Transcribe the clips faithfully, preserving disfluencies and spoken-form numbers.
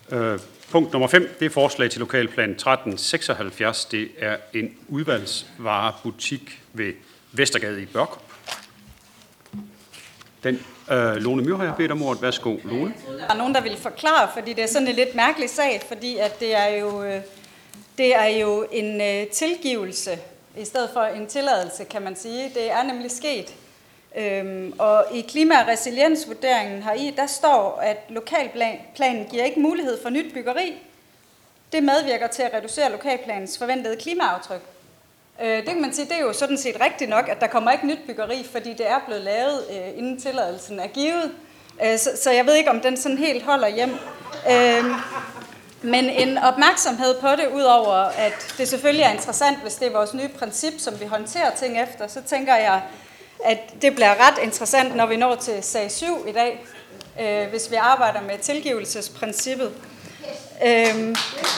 Øh, punkt nummer fem, det er forslag til lokalplan tretten seksoghalvfjerds. Det er en udvalgsvarebutik ved Vestergade i Børkop. Den øh, Lone Myhr har jeg bedt om ordet. Værsgo, Lone. Der er nogen, der vil forklare, fordi det er sådan en lidt mærkelig sag, fordi at det er jo, det er jo en øh, tilgivelse i stedet for en tilladelse, kan man sige. Det er nemlig sket. Øhm, og i klima- og resiliensvurderingen heri, der står, at lokalplanen giver ikke mulighed for nyt byggeri. Det medvirker til at reducere lokalplanens forventede klimaaftryk. Øh, det kan man sige, det er jo sådan set rigtigt nok, at der kommer ikke nyt byggeri, fordi det er blevet lavet, øh, inden tilladelsen er givet. Øh, så, så jeg ved ikke, om den sådan helt holder hjem. Øh, men en opmærksomhed på det, udover at det selvfølgelig er interessant, hvis det er vores nye princip, som vi håndterer ting efter, så tænker jeg, at det bliver ret interessant, når vi når til sag syv i dag, øh, hvis vi arbejder med tilgivelsesprincippet. Øh,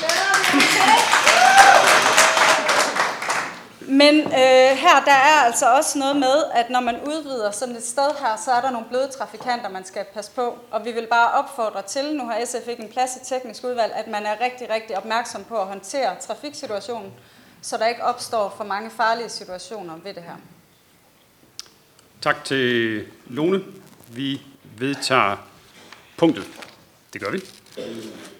Men øh, her der er altså også noget med, at når man udvider sådan et sted her, så er der nogle bløde trafikanter, man skal passe på. Og vi vil bare opfordre til, nu har S F ikke en plads i teknisk udvalg, at man er rigtig, rigtig opmærksom på at håndtere trafiksituationen, så der ikke opstår for mange farlige situationer ved det her. Tak til Lone. Vi vedtager punktet. Det gør vi.